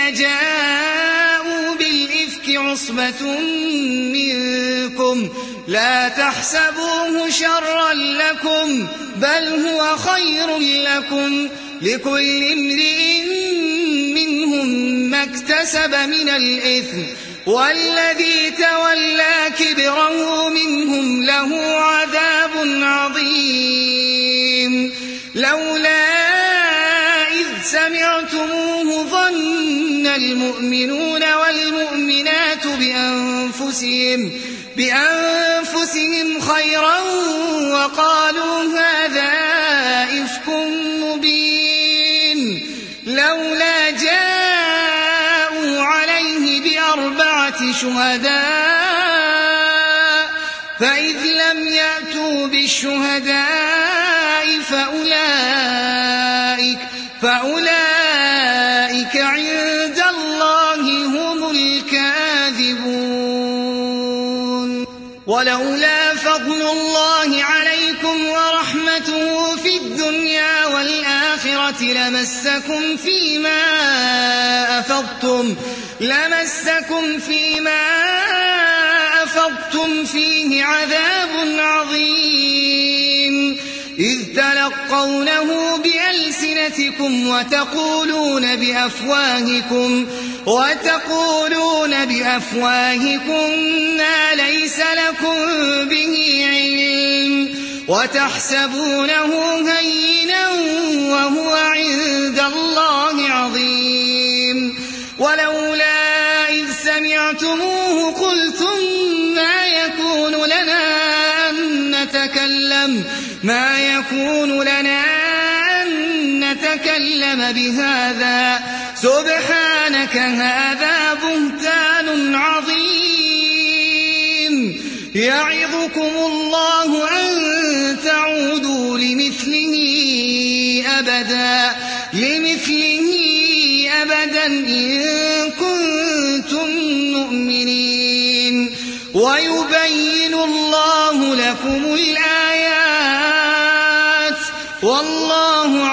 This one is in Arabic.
جاءوا بالإفك عصبة منكم لا تحسبوه شرا لكم بل هو خير لكم لكل امرئ منهم ما اكتسب من الإثم والذي تولى كبره منهم له عذاب عظيم لولا إذ سمعتموه ظن المؤمنون والمؤمنات بأنفسهم خيرا وقالوا هذا إفك مبين لولا جاءوا عليه بأربعة شهداء فإذ لم يأتوا بالشهداء فأولئك عند الله هم الكاذبون ولولا فضل الله عليكم ورحمته في الدنيا والآخرة لمسكم فيما أفضتم فيه عذاب عظيم إذ تلقونه بألسنتكم وتقولون بأفواهكم ما ليس لكم به علم وتحسبونه هينا وهو عند الله عظيم ولولا إذ سمعتموه قلتم ما يكون لنا أن نتكلم بهذا سبحانك هذا بهتان عظيم يعظكم الله أن تعودوا لمثله أبدا إن كنتم مؤمنين ويبين الله لكم الآيات والله